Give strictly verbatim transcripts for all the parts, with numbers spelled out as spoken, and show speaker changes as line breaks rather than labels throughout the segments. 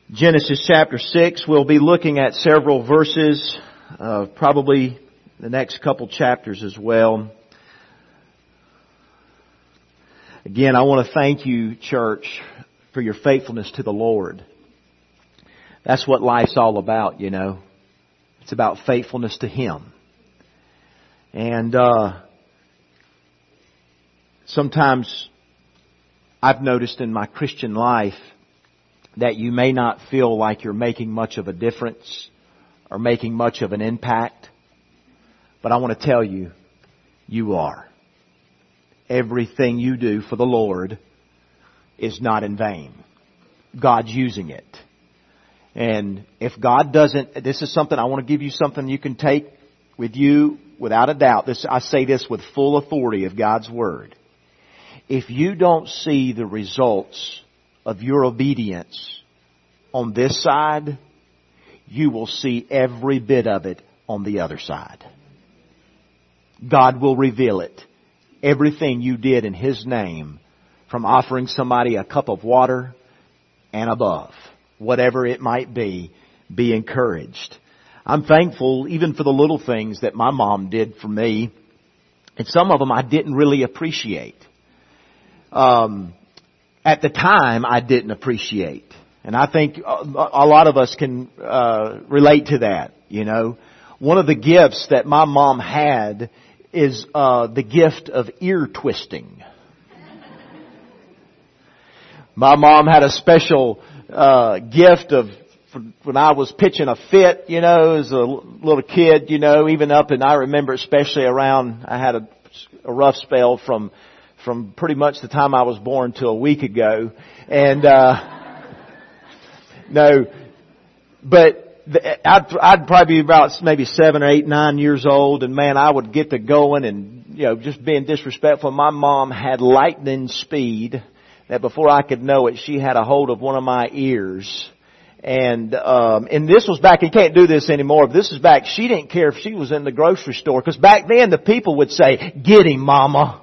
Genesis chapter six. We'll be looking at several verses, uh, probably the next couple chapters as well. Again, I want to thank you, church, for your faithfulness to the Lord. That's what life's all about, you know. It's about faithfulness to Him. And uh, sometimes I've noticed in my Christian life that you may not feel like you're making much of a difference or making much of an impact. But I want to tell you, you are. Everything you do for the Lord is not in vain. God's using it. And if God doesn't, this is something, I want to give you something you can take with you without a doubt. This, I say this with full authority of God's Word. If you don't see the results of your obedience on this side, you will see every bit of it on the other side. God will reveal it. Everything you did in His name, from offering somebody a cup of water and above, whatever it might be, be encouraged. I'm thankful even for the little things that my mom did for me. And some of them I didn't really appreciate. Um, at the time, I didn't appreciate. And I think a, a lot of us can uh, relate to that, you know. One of the gifts that my mom had is uh, the gift of ear twisting. My mom had a special uh, gift of, when I was pitching a fit, you know, as a little kid, you know, even up, and I remember especially around, I had a, a rough spell from, from pretty much the time I was born till a week ago. And, uh, no, but I'd, I'd probably be about maybe seven or eight, nine years old, and man, I would get to going and, you know, just being disrespectful. My mom had lightning speed that before I could know it, she had a hold of one of my ears. And, um, and this was back, you can't do this anymore, but this is back, she didn't care if she was in the grocery store, because back then the people would say, "Get him, Mama."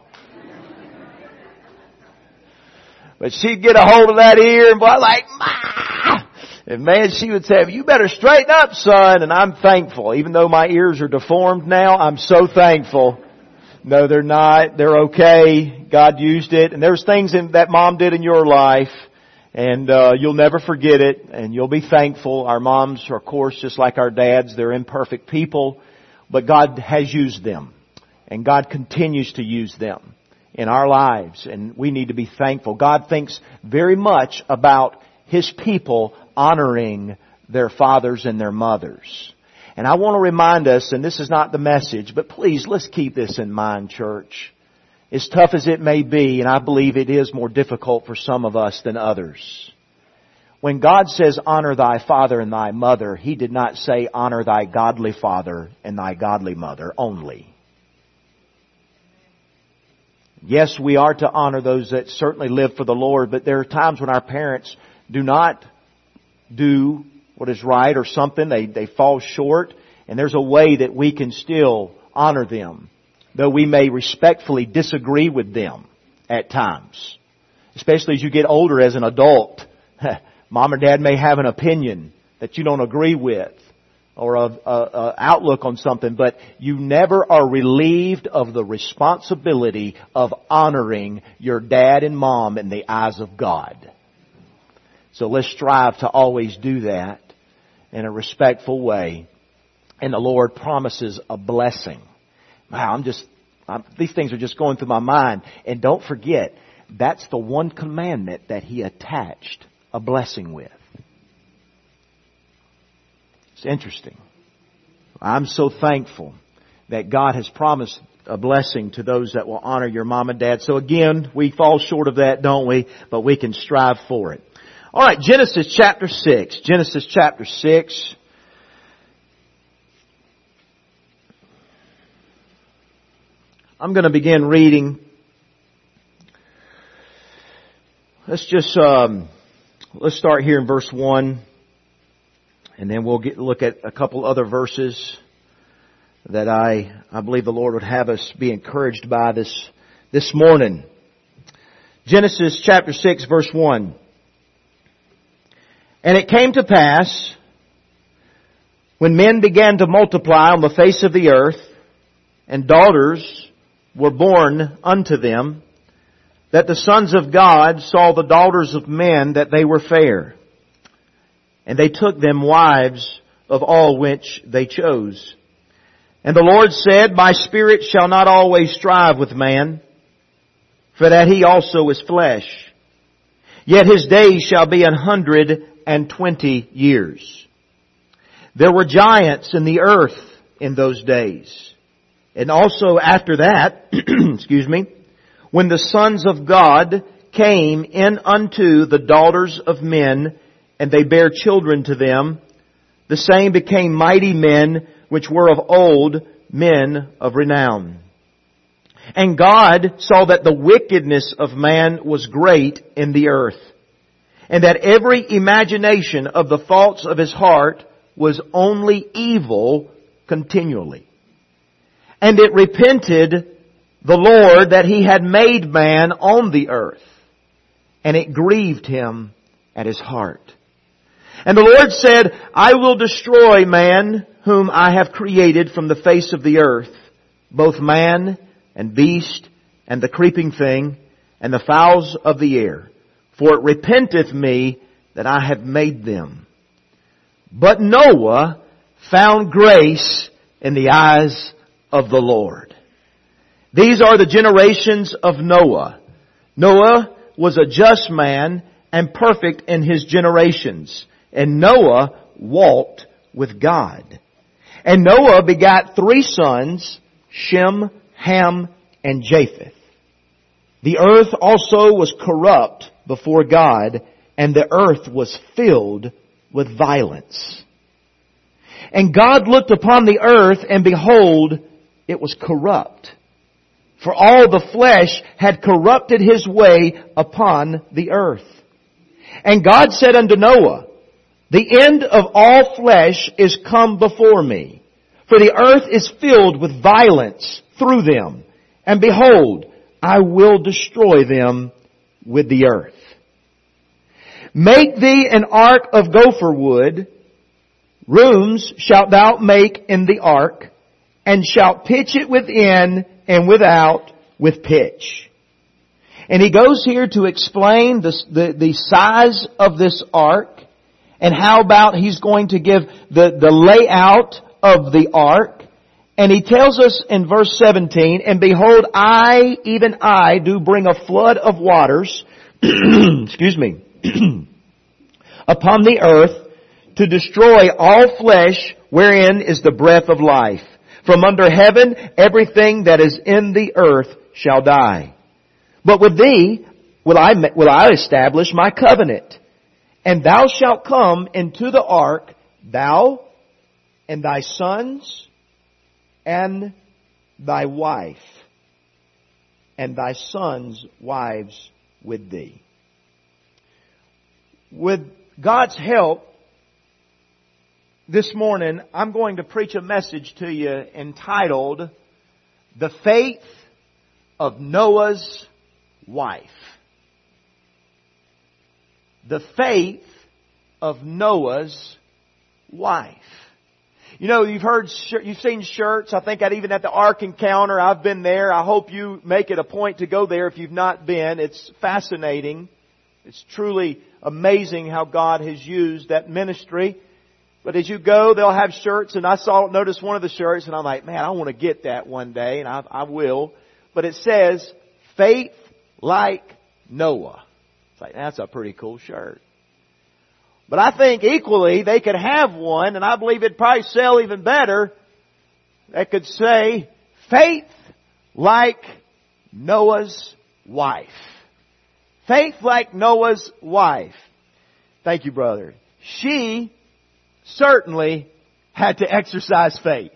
But she'd get a hold of that ear and boy, like, "Ma!" And man, she would say, "You better straighten up, son." And I'm thankful. Even though my ears are deformed now, I'm so thankful. No, they're not. They're okay. God used it. And there's things in, that Mom did in your life. And uh, you'll never forget it. And you'll be thankful. Our moms are, of course, just like our dads. They're imperfect people. But God has used them. And God continues to use them in our lives. And we need to be thankful. God thinks very much about His people honoring their fathers and their mothers. And I want to remind us, and this is not the message, but please, let's keep this in mind, church. As tough as it may be, and I believe it is more difficult for some of us than others. When God says, "Honor thy father and thy mother," He did not say, "Honor thy godly father and thy godly mother" only. Yes, we are to honor those that certainly live for the Lord, but there are times when our parents do not do what is right or something. They, they fall short. And there's a way that we can still honor them, though we may respectfully disagree with them at times. Especially as you get older as an adult. Mom or Dad may have an opinion that you don't agree with or a, a, a outlook on something, but you never are relieved of the responsibility of honoring your dad and mom in the eyes of God. So let's strive to always do that in a respectful way. And the Lord promises a blessing. Wow, I'm just, I'm, these things are just going through my mind. And don't forget, that's the one commandment that He attached a blessing with. It's interesting. I'm so thankful that God has promised a blessing to those that will honor your mom and dad. So again, we fall short of that, don't we? But we can strive for it. All right, Genesis chapter six. Genesis chapter six. I'm going to begin reading. Let's just um, let's start here in verse one, and then we'll get look at a couple other verses that I I believe the Lord would have us be encouraged by this this morning. Genesis chapter six, verse one. And it came to pass, when men began to multiply on the face of the earth, and daughters were born unto them, that the sons of God saw the daughters of men that they were fair. And they took them wives of all which they chose. And the Lord said, My spirit shall not always strive with man, for that he also is flesh. Yet his days shall be an hundred and twenty years. There were giants in the earth in those days. And also after that, excuse me, when the sons of God came in unto the daughters of men, and they bare children to them, the same became mighty men, which were of old, men of renown. And God saw that the wickedness of man was great in the earth, and that every imagination of the thoughts of his heart was only evil continually. And it repented the Lord that he had made man on the earth, and it grieved him at his heart. And the Lord said, I will destroy man whom I have created from the face of the earth, both man and beast and the creeping thing and the fowls of the air. For it repenteth me that I have made them. But Noah found grace in the eyes of the Lord. These are the generations of Noah. Noah was a just man and perfect in his generations. And Noah walked with God. And Noah begat three sons, Shem, Ham, and Japheth. The earth also was corrupt before God, and the earth was filled with violence. And God looked upon the earth, and behold, it was corrupt. For all the flesh had corrupted his way upon the earth. And God said unto Noah, The end of all flesh is come before me, for the earth is filled with violence through them. And behold, I will destroy them with the earth. Make thee an ark of gopher wood. Rooms shalt thou make in the ark, and shalt pitch it within and without with pitch. And he goes here to explain the, the, the size of this ark, and how about he's going to give the, the layout of the ark. And he tells us in verse seventeen, And behold, I, even I, do bring a flood of waters, excuse me, upon the earth, to destroy all flesh wherein is the breath of life. From under heaven everything that is in the earth shall die. But with thee will I, will I establish my covenant. And thou shalt come into the ark, thou and thy sons and thy wife, and thy sons' wives with thee. With God's help, this morning I'm going to preach a message to you entitled, The Faith of Noah's Wife. The faith of Noah's wife. You know, you've heard, you've seen shirts. I think I'd even at the Ark Encounter, I've been there. I hope you make it a point to go there if you've not been. It's fascinating. It's truly amazing how God has used that ministry. But as you go, they'll have shirts, and I saw, noticed one of the shirts, and I'm like, man, I want to get that one day, and I, I will. But it says, Faith like Noah. It's like, that's a pretty cool shirt. But I think equally they could have one, and I believe it'd probably sell even better, that could say, Faith like Noah's wife. Faith like Noah's wife. Thank you, brother. She certainly had to exercise faith.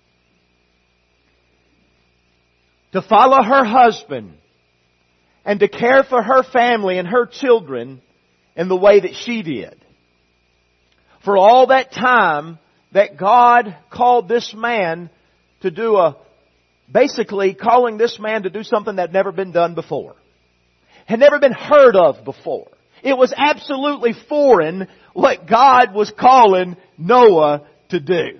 To follow her husband and to care for her family and her children in the way that she did. For all that time that God called this man to do a, basically calling this man to do something that had never been done before. Had never been heard of before. It was absolutely foreign what God was calling Noah to do.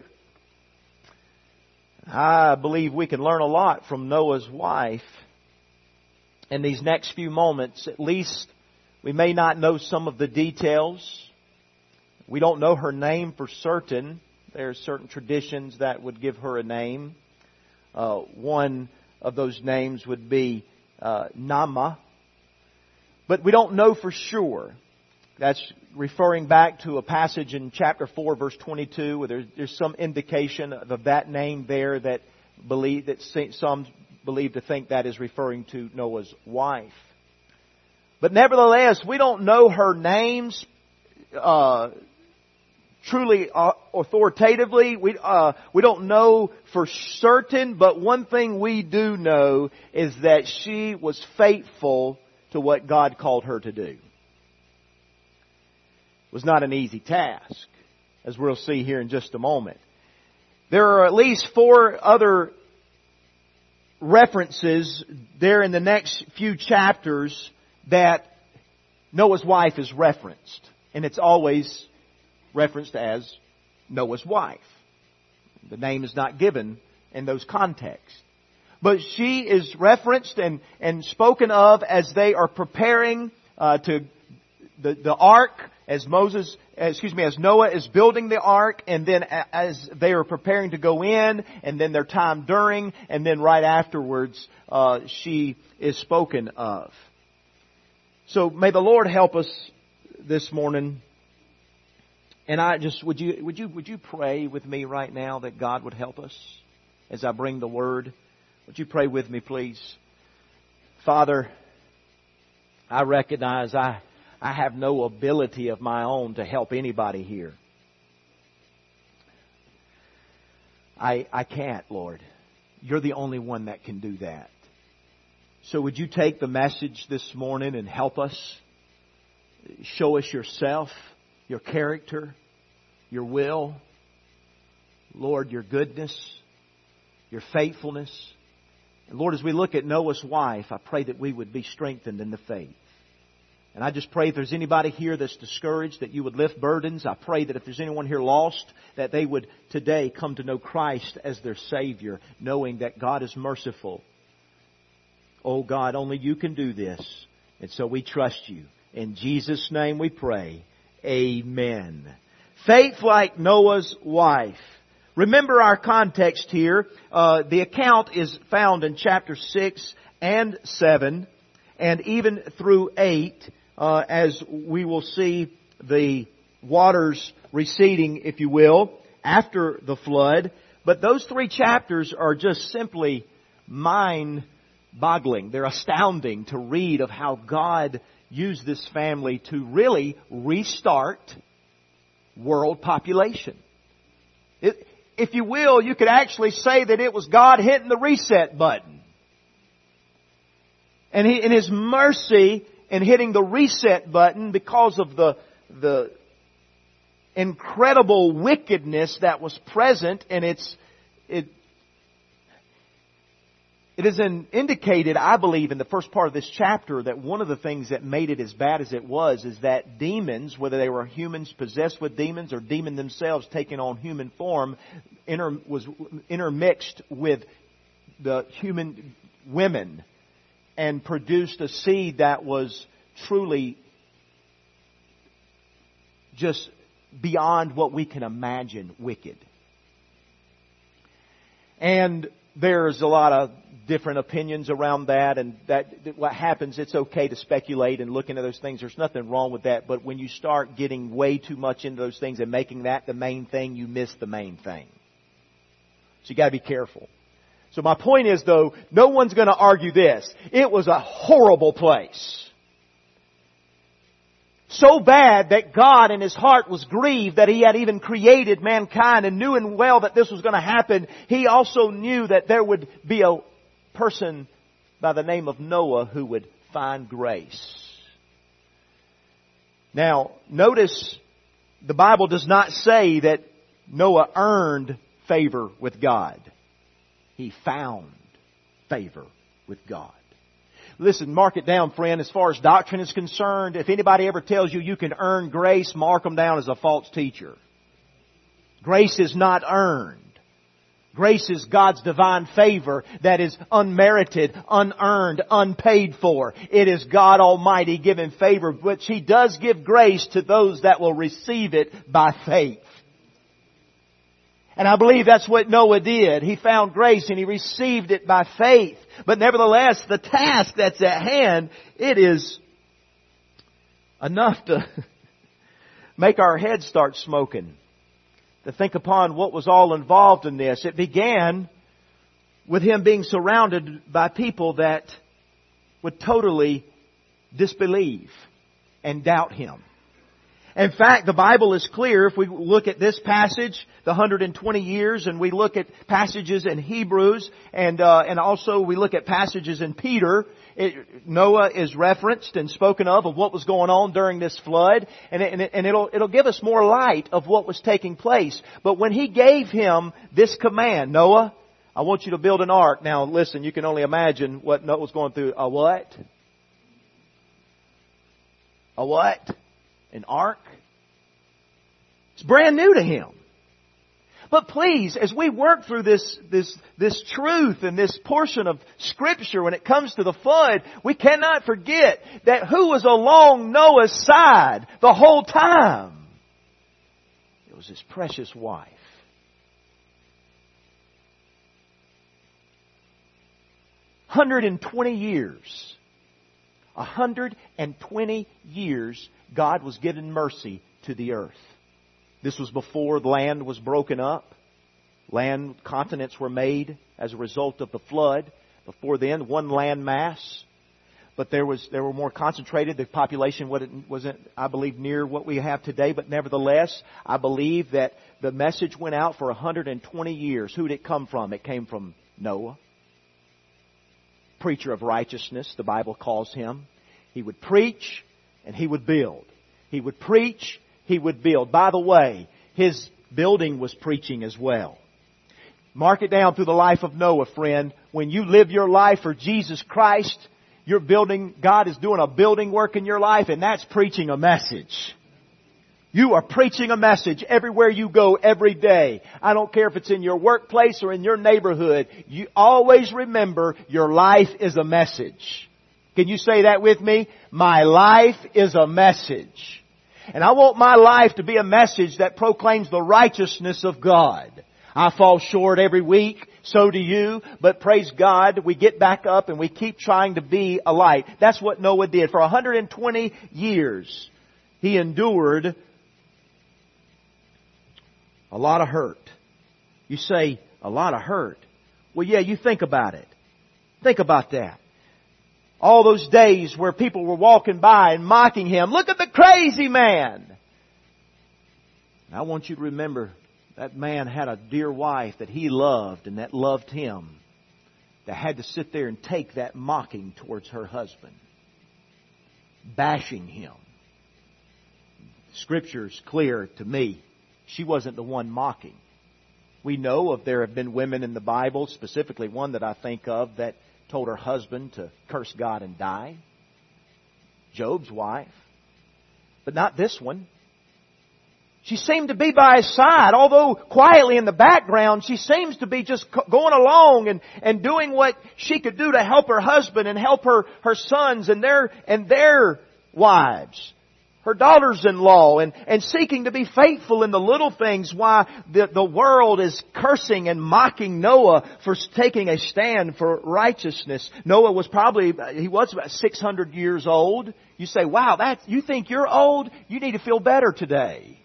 I believe we can learn a lot from Noah's wife in these next few moments. At least we may not know some of the details. We don't know her name for certain. There are certain traditions that would give her a name. Uh, one of those names would be uh, Nama. But we don't know for sure. That's referring back to a passage in chapter four, verse twenty-two, where there's, there's some indication of that name there that believe that some believe to think that is referring to Noah's wife. But nevertheless, we don't know her names uh, truly uh, authoritatively. We uh, we don't know for certain. But one thing we do know is that she was faithful to what God called her to do. Was not an easy task, as we'll see here in just a moment. There are at least four other references there in the next few chapters that Noah's wife is referenced. And it's always referenced as Noah's wife. The name is not given in those contexts. But she is referenced and, and spoken of as they are preparing uh, to the, the ark, as Moses, excuse me, as Noah is building the ark, and then as they are preparing to go in, and then their time during, and then right afterwards, uh, she is spoken of. So may the Lord help us this morning. And I just, would you, would you, would you pray with me right now that God would help us as I bring the Word? Would you pray with me, please? Father, I recognize I, I have no ability of my own to help anybody here. I, I can't, Lord. You're the only one that can do that. So would you take the message this morning and help us? Show us yourself, your character, your will. Lord, your goodness, your faithfulness. And Lord, as we look at Noah's wife, I pray that we would be strengthened in the faith. And I just pray if there's anybody here that's discouraged, that you would lift burdens. I pray that if there's anyone here lost, that they would today come to know Christ as their Savior, knowing that God is merciful. Oh God, only you can do this. And so we trust you. In Jesus' name we pray. Amen. Faith like Noah's wife. Remember our context here. Uh, the account is found in chapter six and seven, and even through eight, uh, as we will see the waters receding, if you will, after the flood. But those three chapters are just simply mind-boggling. They're astounding to read of how God used this family to really restart world population. It, if you will, you could actually say that it was God hitting the reset button. And He, in His mercy, in hitting the reset button because of the, the incredible wickedness that was present, and it's, it, it is an indicated, I believe, in the first part of this chapter that one of the things that made it as bad as it was is that demons, whether they were humans possessed with demons or demon themselves taking on human form, inter, was intermixed with the human women and produced a seed that was truly just beyond what we can imagine wicked. And there's a lot of different opinions around that, and that what happens, it's okay to speculate and look into those things. There's nothing wrong with that. But when you start getting way too much into those things and making that the main thing, you miss the main thing. So you got to be careful. So my point is, though, no one's going to argue this. It was a horrible place. So bad that God in His heart was grieved that He had even created mankind and knew and well that this was going to happen. He also knew that there would be a person by the name of Noah who would find grace. Now, notice the Bible does not say that Noah earned favor with God. He found favor with God. Listen, mark it down, friend. As far as doctrine is concerned, if anybody ever tells you you can earn grace, mark them down as a false teacher. Grace is not earned. Grace is God's divine favor that is unmerited, unearned, unpaid for. It is God Almighty giving favor, which He does give grace to those that will receive it by faith. And I believe that's what Noah did. He found grace and he received it by faith. But nevertheless, the task that's at hand, it is enough to make our heads start smoking. To think upon what was all involved in this. It began with him being surrounded by people that would totally disbelieve and doubt him. In fact, the Bible is clear. If we look at this passage, the one hundred twenty years, and we look at passages in Hebrews, and uh, and also we look at passages in Peter, it, Noah is referenced and spoken of of what was going on during this flood, and, it, and, it, and it'll it'll give us more light of what was taking place. But when he gave him this command, Noah, I want you to build an ark. Now, listen, you can only imagine what Noah was going through. A what? A what? An ark? It's brand new to him. But please, as we work through this, this, this truth and this portion of Scripture when it comes to the flood, we cannot forget that who was along Noah's side the whole time? It was his precious wife. one hundred twenty years. one hundred twenty years God was giving mercy to the earth. This was before the land was broken up. Land, continents were made as a result of the flood. Before then, one land mass. But there was, they were more concentrated. The population wasn't, I believe, near what we have today. But nevertheless, I believe that the message went out for one hundred twenty years. Who did it come from? It came from Noah. Preacher of righteousness, the Bible calls him. He would preach and he would build. He would preach, he would build. By the way, his building was preaching as well. Mark it down through the life of Noah, friend. When you live your life for Jesus Christ, you're building, God is doing a building work in your life, and that's preaching a message. You are preaching a message everywhere you go every day. I don't care if it's in your workplace or in your neighborhood. You always remember your life is a message. Can you say that with me? My life is a message. And I want my life to be a message that proclaims the righteousness of God. I fall short every week. So do you. But praise God, we get back up and we keep trying to be a light. That's what Noah did. For one hundred twenty years, he endured a lot of hurt. You say, a lot of hurt. Well, yeah, you think about it. Think about that. All those days where people were walking by and mocking him. Look at the crazy man. And I want you to remember that man had a dear wife that he loved and that loved him, that had to sit there and take that mocking towards her husband, bashing him. Scripture's clear to me. She wasn't the one mocking. We know of there have been women in the Bible, specifically one that I think of, that told her husband to curse God and die. Job's wife. But not this one. She seemed to be by his side, although quietly in the background, she seems to be just going along and, and doing what she could do to help her husband and help her, her sons and their, and their wives. Her daughters-in-law, and, and seeking to be faithful in the little things, while the, the world is cursing and mocking Noah for taking a stand for righteousness. Noah was probably, he was about six hundred years old. You say, wow, that, you think you're old? You need to feel better today.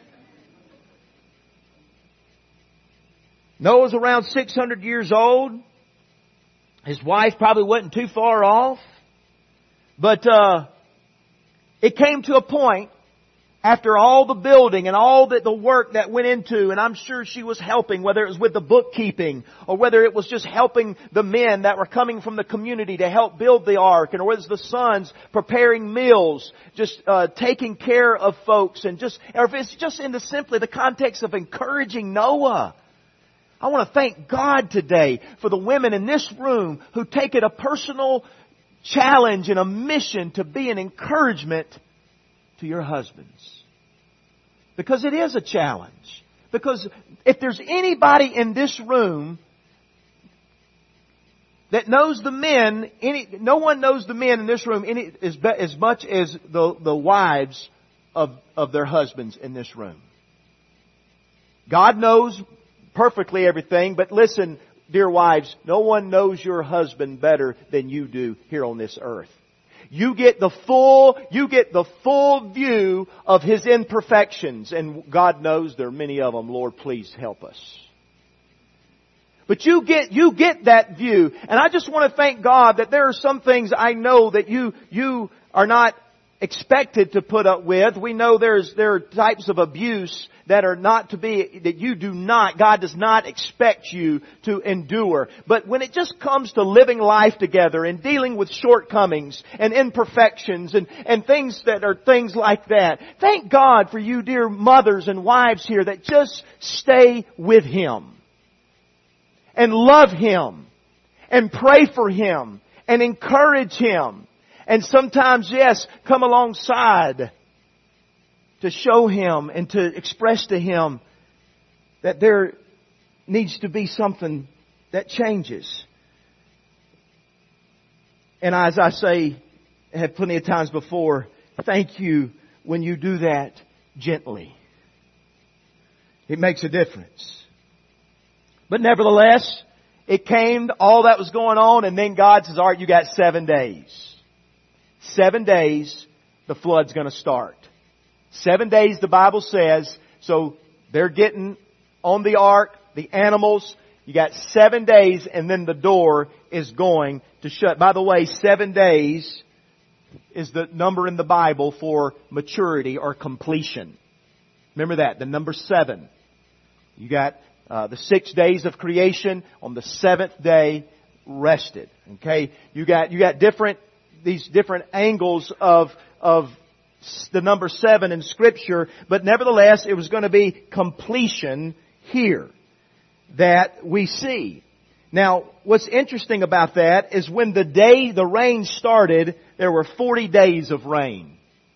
Noah's around six hundred years old. His wife probably wasn't too far off. But, uh, it came to a point after all the building and all the, the work that went into, and I'm sure she was helping, whether it was with the bookkeeping or whether it was just helping the men that were coming from the community to help build the ark, and or whether it was the sons preparing meals, just uh, taking care of folks, and just, or if it's just in the simply the context of encouraging Noah. I want to thank God today for the women in this room who take it a personal challenge and a mission to be an encouragement to your husbands. Because it is a challenge. Because if there's anybody in this room that knows the men, any, no one knows the men in this room any, as, as much as the, the wives of, of their husbands in this room. God knows perfectly everything, but listen, dear wives, no one knows your husband better than you do here on this earth. You get the full, you get the full view of his imperfections, and God knows there are many of them. Lord, please help us. But you get, you get that view. And I just want to thank God that there are some things I know that you, you are not expected to put up with. We know there's, there are types of abuse that are not to be, that you do not, God does not expect you to endure. But when it just comes to living life together and dealing with shortcomings and imperfections and, and things that are things like that, thank God for you dear mothers and wives here that just stay with Him. And love Him. And pray for Him. And encourage Him. And sometimes, yes, come alongside to show Him and to express to Him that there needs to be something that changes. And as I say, I have plenty of times before, thank you when you do that gently. It makes a difference. But nevertheless, it came to all that was going on, and then God says, all right, you got seven days. Seven days, the flood's going to start. Seven days, the Bible says, so they're getting on the ark, the animals. You got seven days, and then the door is going to shut. By the way, seven days is the number in the Bible for maturity or completion. Remember that, the number seven. You got uh, the six days of creation. On the seventh day, rested. Okay, you got you got different these different angles of of the number seven in Scripture, but nevertheless, it was going to be completion here that we see. Now, what's interesting about that is when the day the rain started, there were forty days of rain.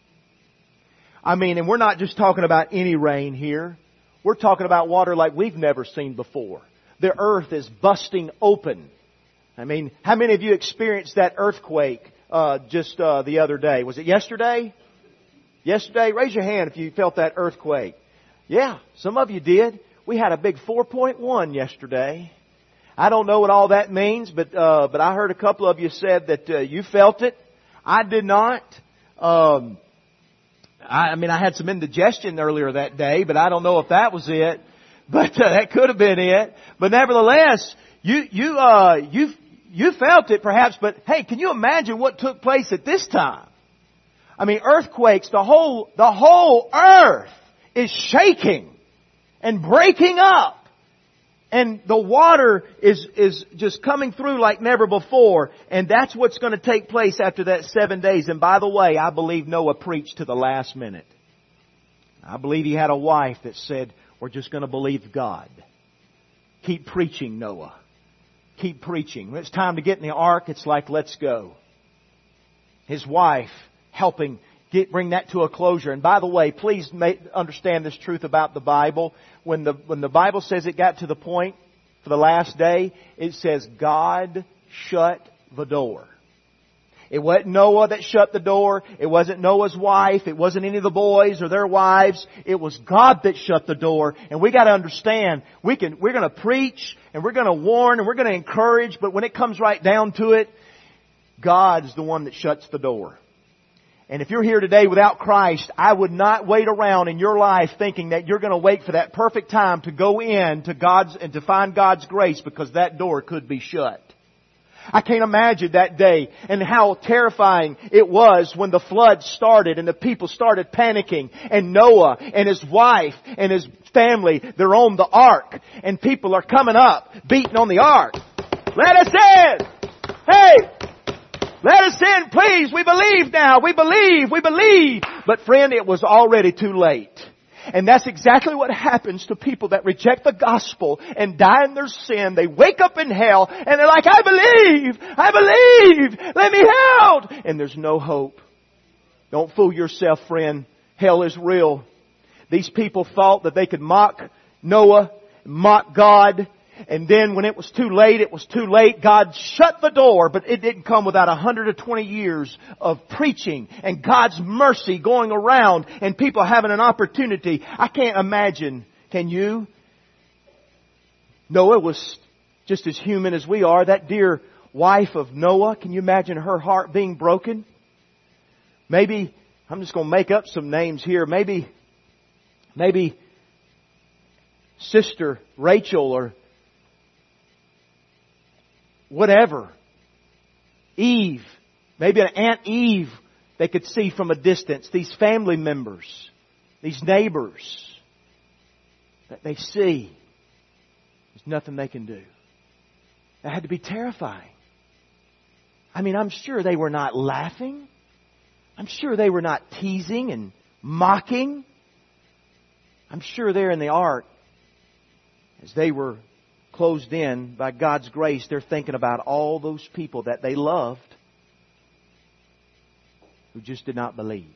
I mean, and we're not just talking about any rain here. We're talking about water like we've never seen before. The earth is busting open. I mean, how many of you experienced that earthquake uh, just uh, the other day? Was it yesterday? Yesterday? Raise your hand if you felt that earthquake. Yeah, some of you did. We had a big four point one yesterday. I don't know what all that means, but uh, but I heard a couple of you said that uh, you felt it. I did not. Um, I, I mean, I had some indigestion earlier that day, but I don't know if that was it. But uh, that could have been it. But nevertheless, you you uh you you felt it perhaps. But hey, can you imagine what took place at this time? I mean, earthquakes. The whole the whole earth is shaking and breaking up. And the water is, is just coming through like never before. And that's what's going to take place after that seven days. And by the way, I believe Noah preached to the last minute. I believe he had a wife that said, we're just going to believe God. Keep preaching, Noah. Keep preaching. When it's time to get in the ark, it's like, let's go. His wife helping Get, bring that to a closure. And by the way, please make, understand this truth about the Bible. When the, when the Bible says it got to the point for the last day, it says God shut the door. It wasn't Noah that shut the door. It wasn't Noah's wife. It wasn't any of the boys or their wives. It was God that shut the door. And we got to understand, we can, we're going to preach and we're going to warn and we're going to encourage, but when it comes right down to it, God's the one that shuts the door. And if you're here today without Christ, I would not wait around in your life thinking that you're going to wait for that perfect time to go in to God's and to find God's grace, because that door could be shut. I can't imagine that day and how terrifying it was when the flood started and the people started panicking, and Noah and his wife and his family, they're on the ark, and people are coming up, beating on the ark. Let us in! Hey! Let us in, please. We believe now. We believe. We believe. But friend, it was already too late. And that's exactly what happens to people that reject the gospel and die in their sin. They wake up in hell and they're like, I believe! I believe! Let me out! And there's no hope. Don't fool yourself, friend. Hell is real. These people thought that they could mock Noah, mock God, and then when it was too late, it was too late. God shut the door, but it didn't come without one hundred twenty years of preaching and God's mercy going around and people having an opportunity. I can't imagine, can you? Noah was just as human as we are. That dear wife of Noah, can you imagine her heart being broken? Maybe, I'm just going to make up some names here. Maybe, maybe Sister Rachel or whatever. Eve. Maybe an Aunt Eve they could see from a distance. These family members. These neighbors. That they see. There's nothing they can do. That had to be terrifying. I mean, I'm sure they were not laughing. I'm sure they were not teasing and mocking. I'm sure there in the ark, as they were closed in by God's grace, they're thinking about all those people that they loved who just did not believe.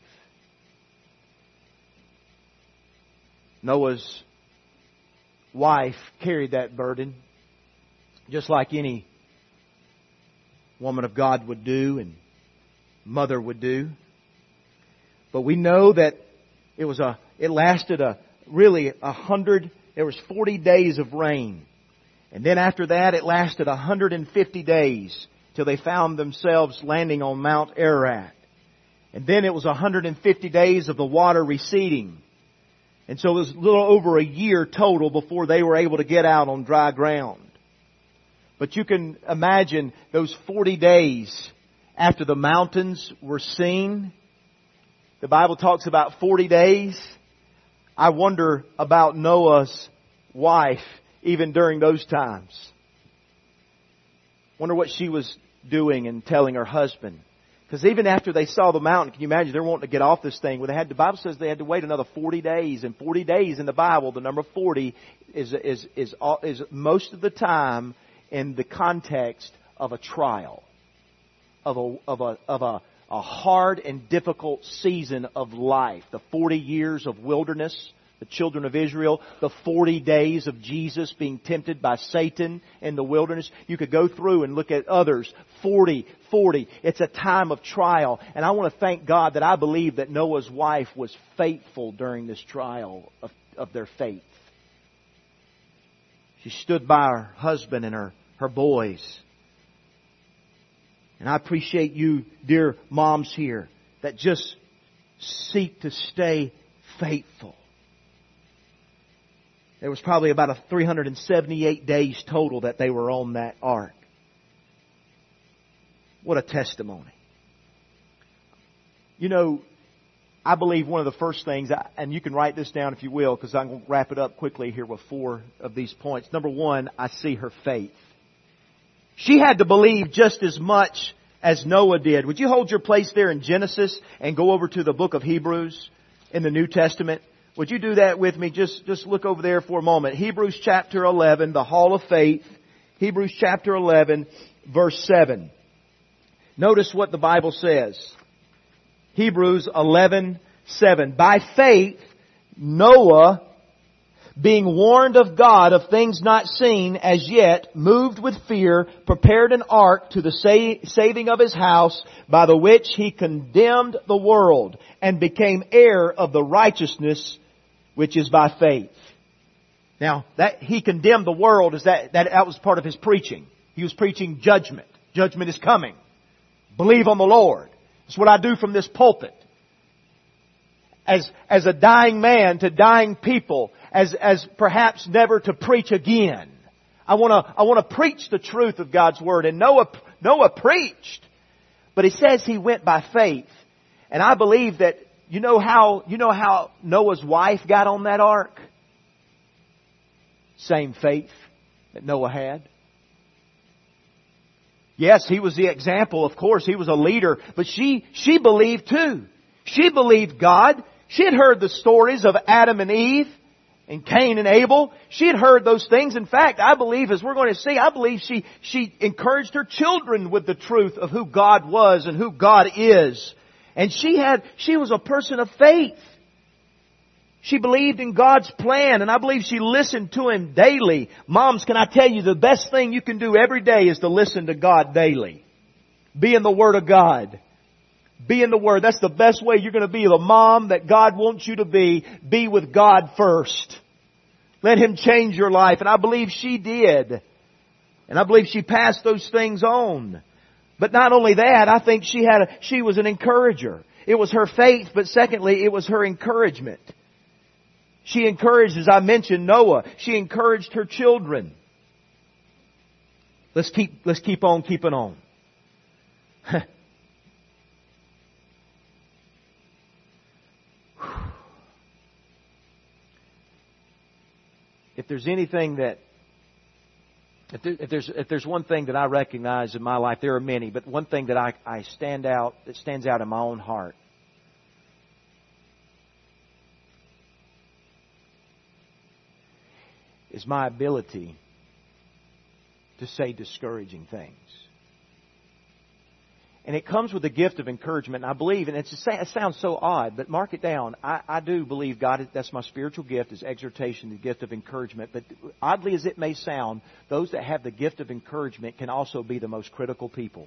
Noah's wife carried that burden just like any woman of God would do and mother would do. But we know that it was a it lasted a really a hundred there was forty days of rain. And then after that, it lasted one hundred fifty days till they found themselves landing on Mount Ararat. And then it was one hundred fifty days of the water receding. And so it was a little over a year total before they were able to get out on dry ground. But you can imagine those forty days after the mountains were seen. The Bible talks about forty days. I wonder about Noah's wife even during those times. Wonder what she was doing and telling her husband. Because even after they saw the mountain, can you imagine they're wanting to get off this thing? Well, they had, the Bible says they had to wait another forty days. And forty days in the Bible, the number forty is, is, is, is most of the time in the context of a trial. Of a, of a, of a, a hard and difficult season of life. The forty years of wilderness. The children of Israel, the forty days of Jesus being tempted by Satan in the wilderness. You could go through and look at others. forty, forty. It's a time of trial. And I want to thank God that I believe that Noah's wife was faithful during this trial of, of their faith. She stood by her husband and her, her boys. And I appreciate you, dear moms here, that just seek to stay faithful. There was probably about a three hundred seventy-eight days total that they were on that ark. What a testimony. You know, I believe one of the first things, and you can write this down if you will, because I'm going to wrap it up quickly here with four of these points. Number one, I see her faith. She had to believe just as much as Noah did. Would you hold your place there in Genesis and go over to the book of Hebrews in the New Testament? Would you do that with me? Just, just look over there for a moment. Hebrews chapter eleven, the Hall of Faith. Hebrews chapter eleven, verse seven. Notice what the Bible says. Hebrews eleven, seven. By faith, Noah, being warned of God of things not seen as yet, moved with fear, prepared an ark to the sa- saving of his house, by the which he condemned the world, and became heir of the righteousness which is by faith. Now, that he condemned the world, is that, that that was part of his preaching. He was preaching judgment. Judgment is coming. Believe on the Lord. That's what I do from this pulpit. As, as a dying man to dying people, as, as perhaps never to preach again. I want to, I want to preach the truth of God's Word. And Noah, Noah preached. But he says he went by faith. And I believe that, you know how, you know how Noah's wife got on that ark? Same faith that Noah had. Yes, he was the example, of course. He was a leader. But she, she believed too. She believed God. She had heard the stories of Adam and Eve and Cain and Abel. She had heard those things. In fact, I believe, as we're going to see, I believe she, she encouraged her children with the truth of who God was and who God is. And she had, she was a person of faith. She believed in God's plan, and I believe she listened to Him daily. Moms, can I tell you, the best thing you can do every day is to listen to God daily. Be in the Word of God. Be in the Word. That's the best way you're going to be the mom that God wants you to be. Be with God first. Let Him change your life. And I believe she did. And I believe she passed those things on. But not only that, I think she had a, she was an encourager. It was her faith, but secondly, it was her encouragement. She encouraged, as I mentioned, Noah. She encouraged her children. Let's keep, let's keep on keeping on. If there's anything that, if, there, if there's if there's one thing that I recognize in my life, there are many, but one thing that I, I stand out, that stands out in my own heart, is my ability to say discouraging things. And it comes with the gift of encouragement. And I believe, and it's, it sounds so odd, but mark it down. I, I do believe God, that's my spiritual gift, is exhortation, the gift of encouragement. But oddly as it may sound, those that have the gift of encouragement can also be the most critical people.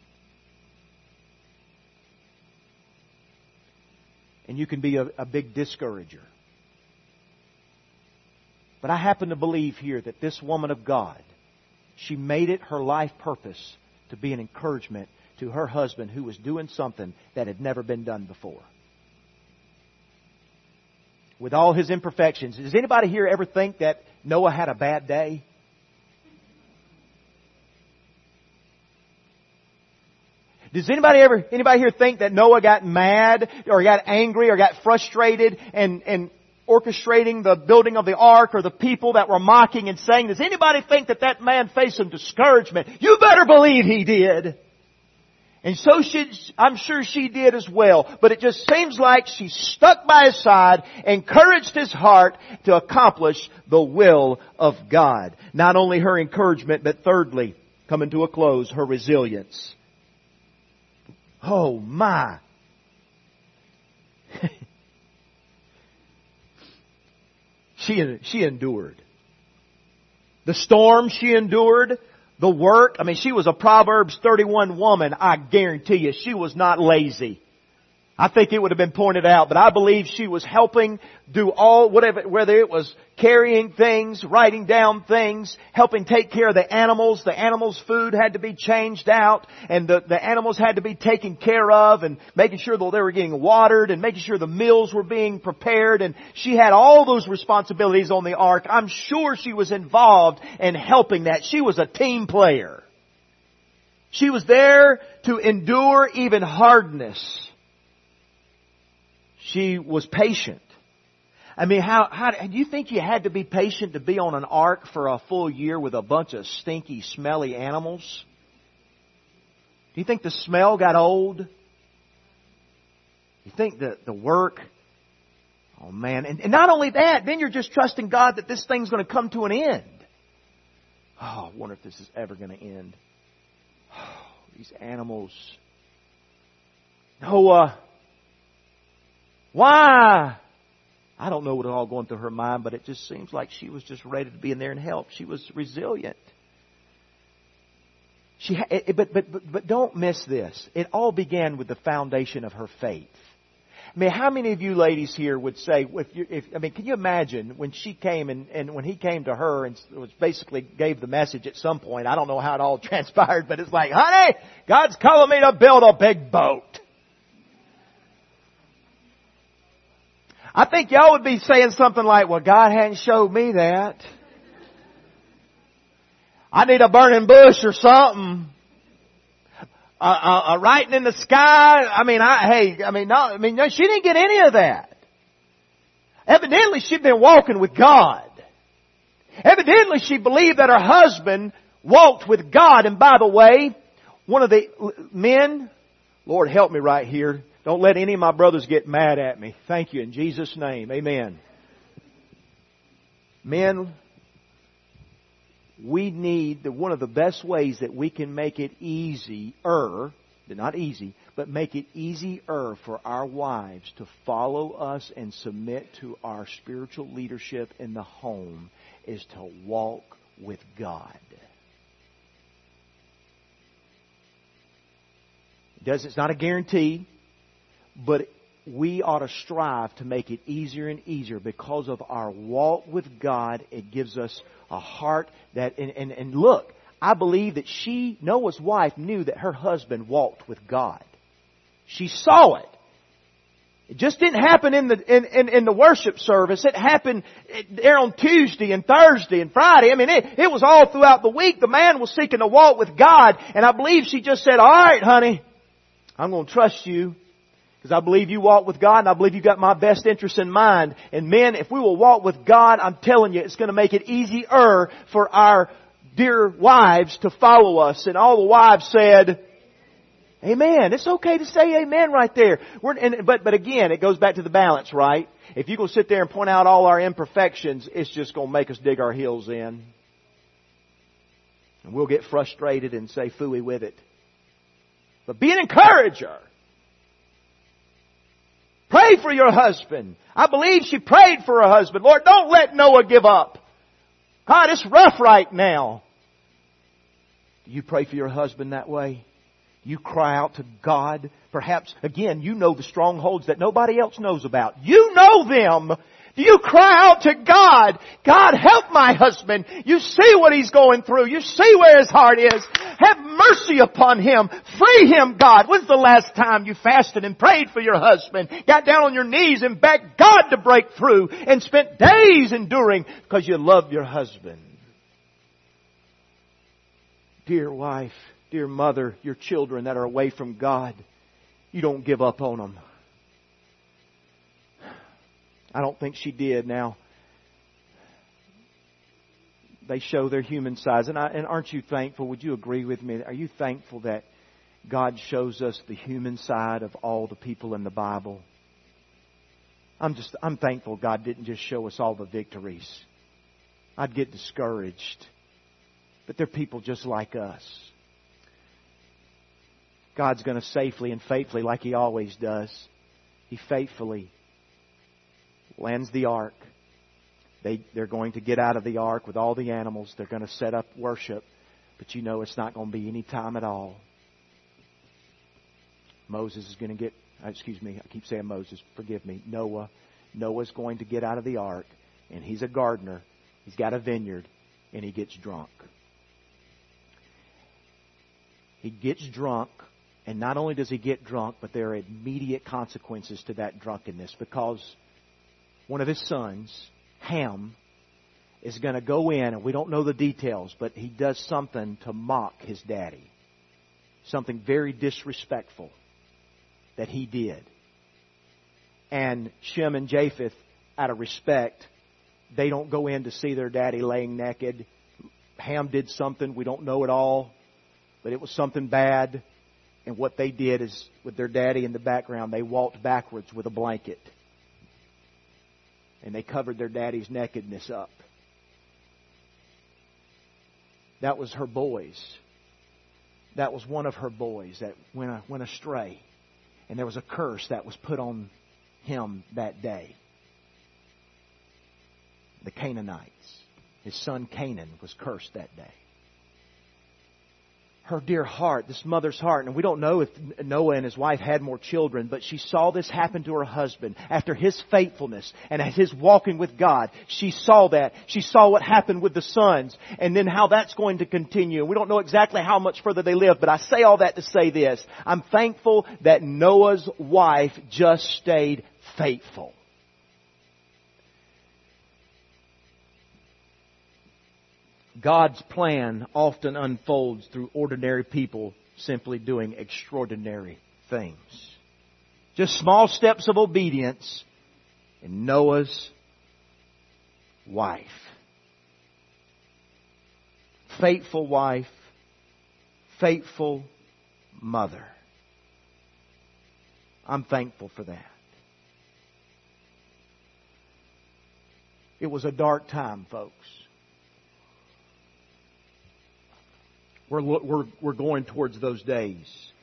And you can be a, a big discourager. But I happen to believe here that this woman of God, she made it her life purpose to be an encouragement to her husband who was doing something that had never been done before. With all his imperfections. Does anybody here ever think that Noah had a bad day? Does anybody ever, anybody here think that Noah got mad or got angry or got frustrated and, and orchestrating the building of the ark, or the people that were mocking and saying, does anybody think that that man faced some discouragement? You better believe he did. And so she, I'm sure she did as well. But it just seems like she stuck by his side, encouraged his heart to accomplish the will of God. Not only her encouragement, but thirdly, coming to a close, her resilience. Oh my! she, she endured. The storm she endured. The work, I mean, she was a Proverbs thirty-one woman. I guarantee you, she was not lazy. I think it would have been pointed out, but I believe she was helping do all, whatever, whether it was carrying things, writing down things, helping take care of the animals. The animals' food had to be changed out, and the, the animals had to be taken care of, and making sure that they were getting watered, and making sure the meals were being prepared. And she had all those responsibilities on the ark. I'm sure she was involved in helping that. She was a team player. She was there to endure even hardness. She was patient. I mean, how, how, do you think you had to be patient to be on an ark for a full year with a bunch of stinky, smelly animals? Do you think the smell got old? You think that the work? Oh man. And, and not only that, then you're just trusting God that this thing's going to come to an end. Oh, I wonder if this is ever going to end. Oh, these animals. Noah. Why? I don't know what was all going through her mind, but it just seems like she was just ready to be in there and help. She was resilient. She, but, but, but, but don't miss this. It all began with the foundation of her faith. I mean, how many of you ladies here would say, if you, if, I mean, can you imagine when she came and, and when he came to her and was basically gave the message at some point? I don't know how it all transpired, but it's like, honey, God's calling me to build a big boat. I think y'all would be saying something like, well, God hadn't showed me that. I need a burning bush or something. A, a, a writing in the sky. I mean, I, hey, I mean, no, I mean, no, she didn't get any of that. Evidently, she'd been walking with God. Evidently, she believed that her husband walked with God. And by the way, one of the men, Lord help me right here. Don't let any of my brothers get mad at me. Thank you in Jesus' name. Amen. Men, we need, the, one of the best ways that we can make it easier, not easy, but make it easier for our wives to follow us and submit to our spiritual leadership in the home is to walk with God. It does, it's not a guarantee, but we ought to strive to make it easier and easier because of our walk with God. It gives us a heart that, and, and, and look, I believe that she, Noah's wife, knew that her husband walked with God. She saw it. It just didn't happen in the in, in, in the worship service. It happened there on Tuesday and Thursday and Friday. I mean, it, it was all throughout the week. The man was seeking to walk with God. And I believe she just said, all right, honey, I'm going to trust you. Because I believe you walk with God and I believe you got my best interest in mind. And men, if we will walk with God, I'm telling you, it's going to make it easier for our dear wives to follow us. And all the wives said, amen. It's okay to say amen right there. We're, and, but, but again, it goes back to the balance, right? If you go sit there and point out all our imperfections, it's just going to make us dig our heels in. And we'll get frustrated and say phooey with it. But be an encourager. Pray for your husband. I believe she prayed for her husband. Lord, don't let Noah give up. God, it's rough right now. Do you pray for your husband that way? You cry out to God. Perhaps, again, you know the strongholds that nobody else knows about. You know them. Do you cry out to God? God, help my husband. You see what he's going through. You see where his heart is. Have mercy upon him. Free him, God. When's the last time you fasted and prayed for your husband? Got down on your knees and begged God to break through and spent days enduring because you love your husband. Dear wife, dear mother, your children that are away from God, you don't give up on them. I don't think she did. Now, they show their human sides. And, I, and aren't you thankful? Would you agree with me? Are you thankful that God shows us the human side of all the people in the Bible? I'm just, I'm thankful God didn't just show us all the victories. I'd get discouraged. But they're people just like us. God's going to safely and faithfully, like He always does, He faithfully lands the ark. They, they're going to get out of the ark with all the animals. They're going to set up worship. But you know it's not going to be any time at all. Moses is going to get, excuse me, I keep saying Moses, forgive me, Noah. Noah's going to get out of the ark, and he's a gardener. He's got a vineyard, and he gets drunk. He gets drunk, and not only does he get drunk, but there are immediate consequences to that drunkenness, because one of his sons, Ham, is going to go in, and we don't know the details, but he does something to mock his daddy. Something very disrespectful that he did. And Shem and Japheth, out of respect, they don't go in to see their daddy laying naked. Ham did something, we don't know it all, but it was something bad. And what they did is, with their daddy in the background, they walked backwards with a blanket. And they covered their daddy's nakedness up. That was her boys. That was one of her boys that went, went astray. And there was a curse that was put on him that day. The Canaanites. His son Canaan was cursed that day. Her dear heart, this mother's heart, and we don't know if Noah and his wife had more children, but she saw this happen to her husband after his faithfulness and his walking with God. She saw that. She saw what happened with the sons and then how that's going to continue. We don't know exactly how much further they lived, but I say all that to say this. I'm thankful that Noah's wife just stayed faithful. God's plan often unfolds through ordinary people simply doing extraordinary things. Just small steps of obedience in Noah's wife. Faithful wife, faithful mother. I'm thankful for that. It was a dark time, folks. We're, we're, we're going towards those days.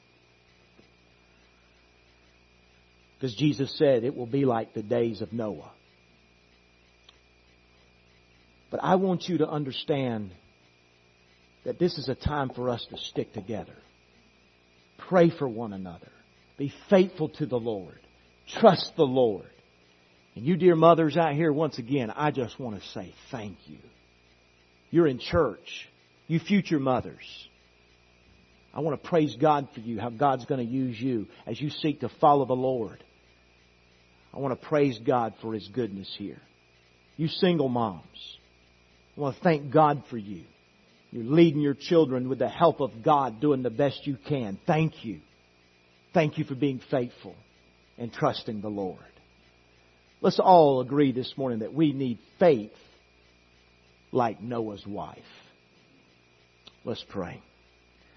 Because Jesus said it will be like the days of Noah. But I want you to understand that this is a time for us to stick together. Pray for one another. Be faithful to the Lord. Trust the Lord. And you dear mothers out here, once again, I just want to say thank you. You're in church. You future mothers. I want to praise God for you, how God's going to use you as you seek to follow the Lord. I want to praise God for His goodness here. You single moms, I want to thank God for you. You're leading your children with the help of God, doing the best you can. Thank you. Thank you for being faithful and trusting the Lord. Let's all agree this morning that we need faith like Noah's wife. Let's pray.